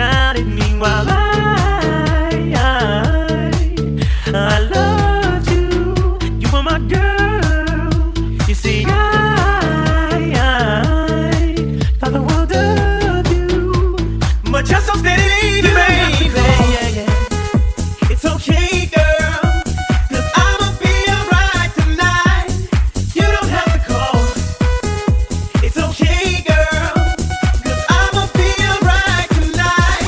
down at me while I loved you. You were my girl. You see, I thought the world of you, but you're so steady, baby. Yeah, yeah. It's okay, girl, 'cause I'ma be alright tonight. You don't have to call. It's okay, girl, 'cause I'ma be alright tonight.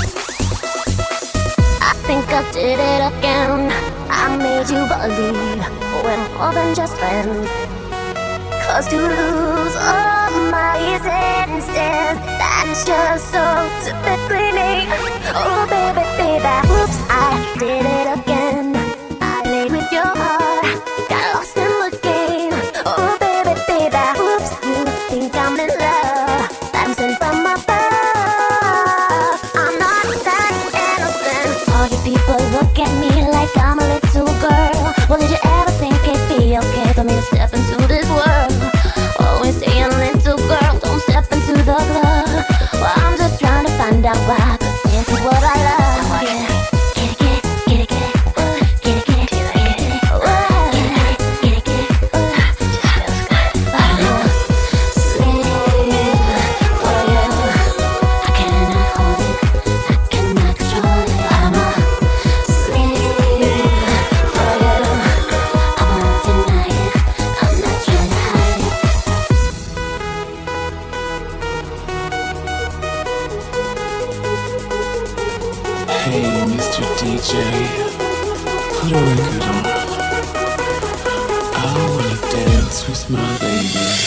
I think I did it again. I made you believe we're more than just friends. 'Cause to lose all my senses, that's just so typically me. Oh baby, baby, oops, I did it again. I played with your heart, got lost in the game. Oh baby, baby, oops, you think I'm in love, dancing from above. I'm not that innocent. All you people look at me like I'm a little girl. Well, did you ever think it'd be okay for me to step into this world? Always saying, little girl, don't step into the club. Well, I'm just trying to find out why, 'cause this is what I love. Yeah. Get it, get it, get it, get it, get it, get it, get it, get it, get it, just feels good. Sleep for you. I cannot hold it, I cannot control it. I'ma sleep for you. I won't deny it, I'm not trying to hide it. Hey, Mr. DJ, put a record on. I wanna dance with my baby.